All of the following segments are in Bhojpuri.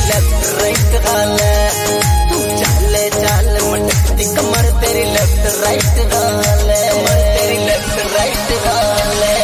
लेफ्ट राइट हाल है। तू चाले चाल मटकती कमर तेरी लेफ्ट राइट हाल है, कमर तेरी लेफ्ट राइट हाल है।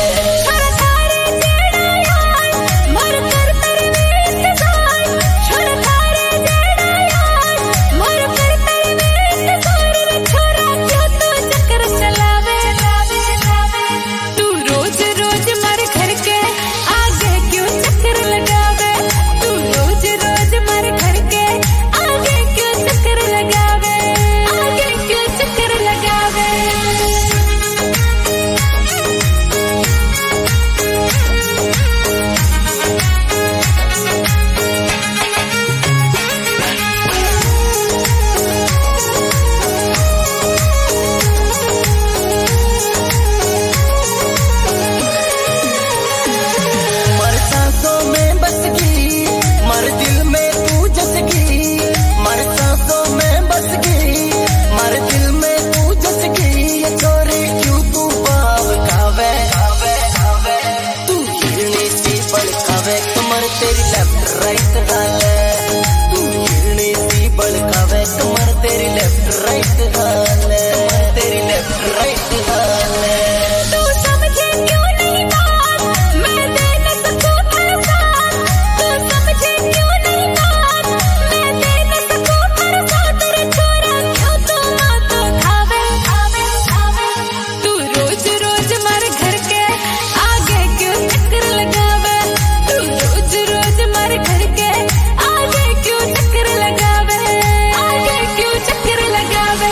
तेरी लेफ्ट राइट हाल है। तू हिरनी सी बड़कावे कमर तेरी लेफ्ट राइट हाल है, कमर तेरी लेफ्ट राइट हाल है। तू समझे क्यों नहीं बात, मैं दे न सकूं हर साथ। तू समझे क्यों नहीं बात, मैं दे न सकूं हर साथ। तेरे छोरा क्यों तू मातो खावे खावे खावे। तू रोज रोज मारे घर के आगे क्यों चक्कर लगावे। तू रोज रोज मारे घर के आगे क्यों चक्कर लगावे, आगे क्यों चक्कर लगावे।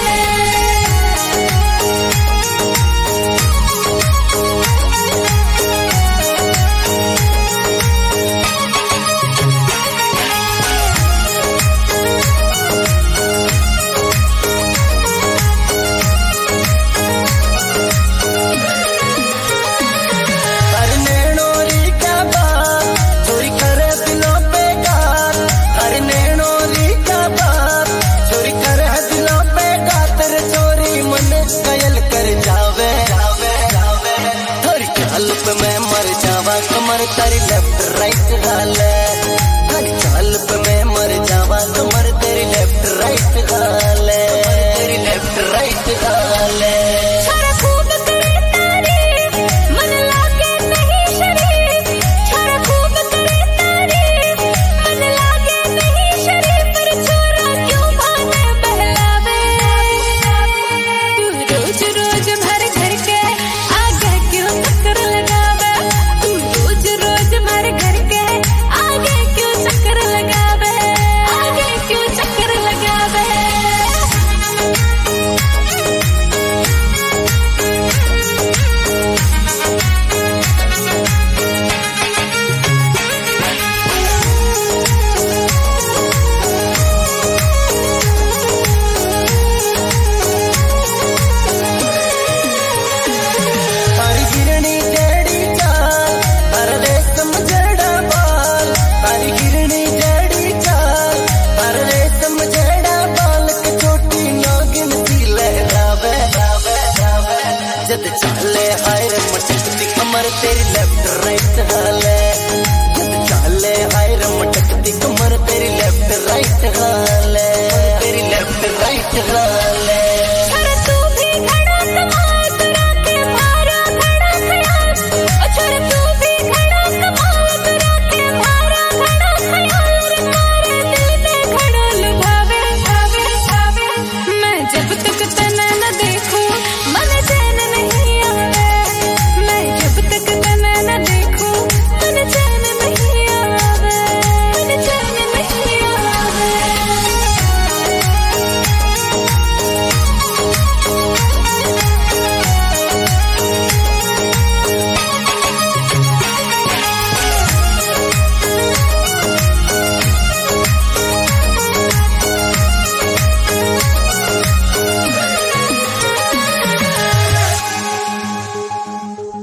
हर नैनोरी क्या बात चोरी करे दिलों पे गात, हर नैनोरी क्या बात चोरी करे दिलों पे गात। तेरे चोरी मन कयल कर जावे जावे जावे। थोड़ी चाल पे मैं मर जावा कमर तेरी लेफ्ट राइट हाल है। हर चाल पे मैं मर जावा कमर तेरी लेफ्ट राइट हाल है, कमर तेरी लेफ्ट राइट हाल है। छोरा खूब करे तारीफ, मन लागे नहीं शरीफ। छोरा खूब करे तारीफ, मन लागे नहीं शरीफ। पर छोरा क्यों भाने बहलावे। तू रोज रोज मारे घर के आगे क्यों चक्कर लगावे। तू रोज रोज मारे घर के आगे क्यों चक्कर लगावे, आगे क्यों चक्कर लगावे। हर गिरणी जड़ी चाल हर रेशम जड़ा बाल, हर गिरणी जड़ी चाल हर रेशम जड़ा बाल। के छोटी नागिन सी लहरावे रावे रावे। जद चाले हाय रे मटकती कमर तेरी लेफ्ट राइट